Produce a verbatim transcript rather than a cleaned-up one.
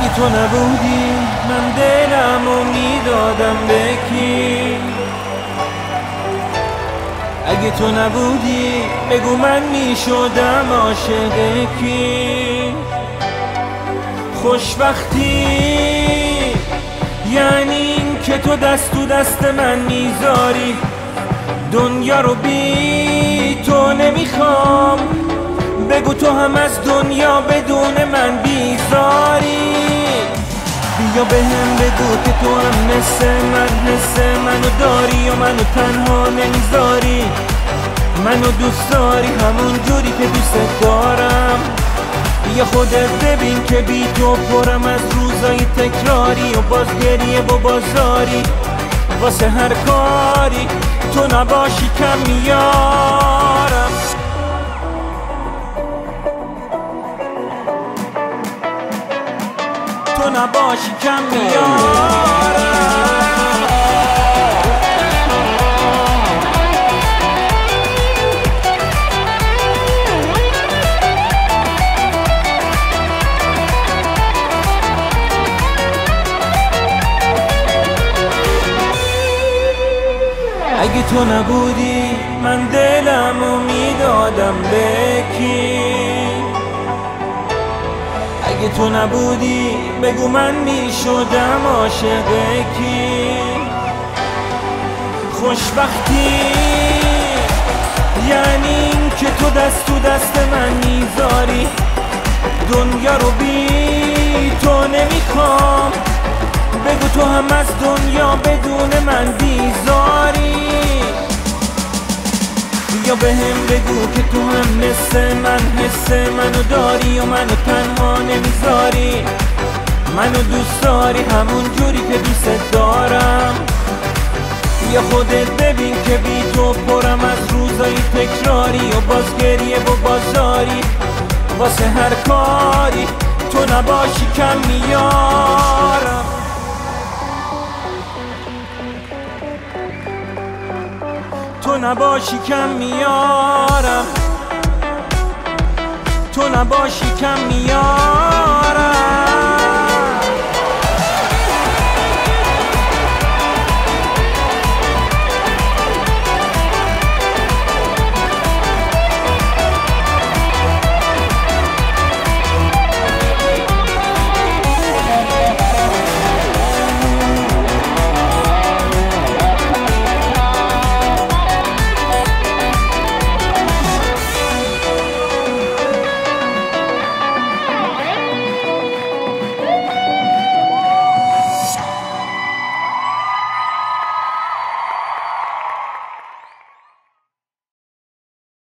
تو نبودی من دلمو میدادم به کی؟ اگه تو نبودی بگو من میشدم عاشق کی؟ خوشبختی یعنی این که تو دست تو دست من میذاری، دنیا رو بی تو نمیخوام، بگو تو هم از دنیا بدون من بیزاری. بیا به هم بگو که تو هم مثل من حس منو داری و منو تنها نمیذاری، منو دوست داری همون جوری که دوست دارم. بیا خودت ببین که بی تو پرم از روزای تکراری و باز گریه و بازاری، واسه هر کاری تو نباشی کم میارم. تو نباشی کم میارم. اگه تو نبودی من دلمو میدادم به کی؟ اگه تو نبودی بگو من میشدم عاشق کی؟ خوشبختی یعنی این که تو دست تو دست من میذاری، دنیا رو بی تو نمیخوام، بگو تو هم از دنیا بدون من بیزاری. بیا به هم بگو که تو هم مثل من حس منو داری و منو تنها نمیذاری، منو دوست داری همون جوری که دوست دارم. بیا خودت ببین که بی تو پرم از روزای تکراری و باز گریه و بازاری، واسه هر کاری تو نباشی کم میارم. تو نباشی کم میارم. تو نباشی کم میارم.